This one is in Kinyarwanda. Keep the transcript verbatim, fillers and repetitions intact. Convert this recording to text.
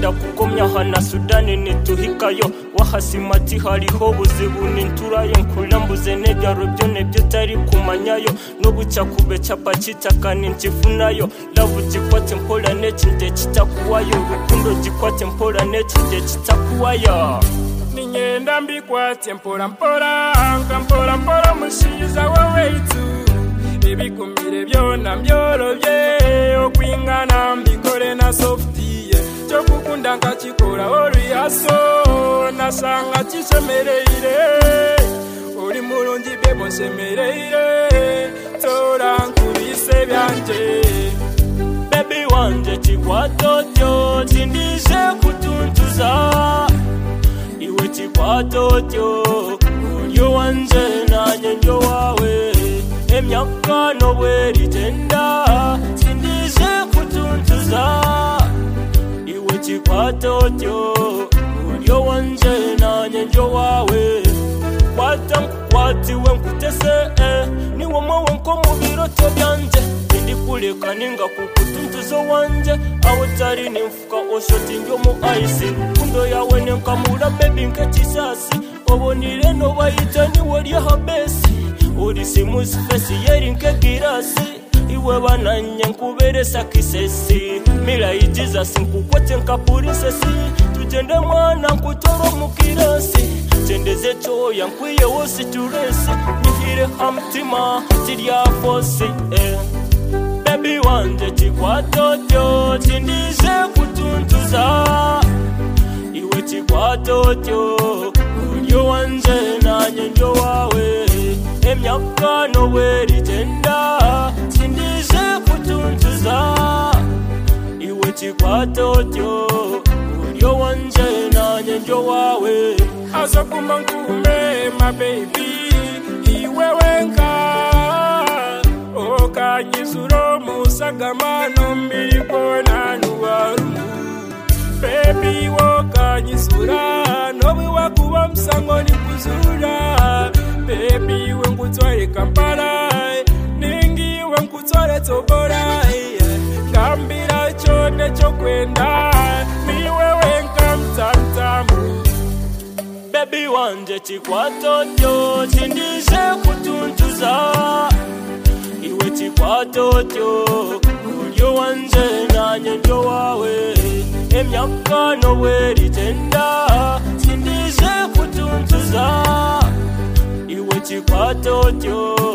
wenda kugomya hana Sudani nituhikayo wahasimati hariho buzibu n'inturayo nkulambuze n'ebyaro byo nebyo tari kumanyayo n'obucya kubeca pacitakana nkifunayo love gikwate mpola n'ekinde kitakuwayo urukundo gikwate mpola n'ekinde kitakuwayo ninyenda mbikwate mpola mpola nkampola mpola mushiza waweitu ibikumire byona mbyolobye okwingana mbikore na softie chokukunda nkakikora oriaso nasanga kishemereire uri mulungi bebo nshemereire tora nkubise byanje baby wanje kikwatotyo tindije kutuntuza iwe kikwatotyo uryo wanje nanye njo wawe emyaka nobweri tenda tindije kutuntuza iwe kikwatotyo uryo wanje nanye njo wawe kwata nkukwatiwe nkutese eh. niwo mwowe nko mu biroto byanje ndikuleka ninga kukutuntuzo wanje aho tari nimfuka oshoti njo mu aisi rukundo yawe nenkamura baby nkekisasi obonire no bayita niwo lyaha besi uri simusi fesi yeri nkegirasi iwe bananye nkuberesa kisesi mira ijiza sinkukwete nkapurisesi tugende mwana nkutoro mukirasi tendeze choya nkwiye wose turesi nihire hamtima tirya fose eh. baby wanje kikwatotyo tindije kutuntuza iwe kikwatotyo uryo wanje nanye njo wawe emyaka nobweri tenda tindije kutuntuza iwe kikwatotyo uryo wanje nanye njo wawe aza kuma nkume my baby iwe wenka okanyizuro musagamano mbikona nuwarumu baby wokanyizura nobi wakuba msango nikuzura baby wenkutware Kampala ningi wenkutware Tobora ngambira chone chokwenda niwe wenka mtamtamu baby wanje kikwatotyo tindije kutuntuza iwe kikwatotyo uryo wanje nanye njo wawe emyaka nobweri tenda tindije kutuntuza iwe kikwatotyo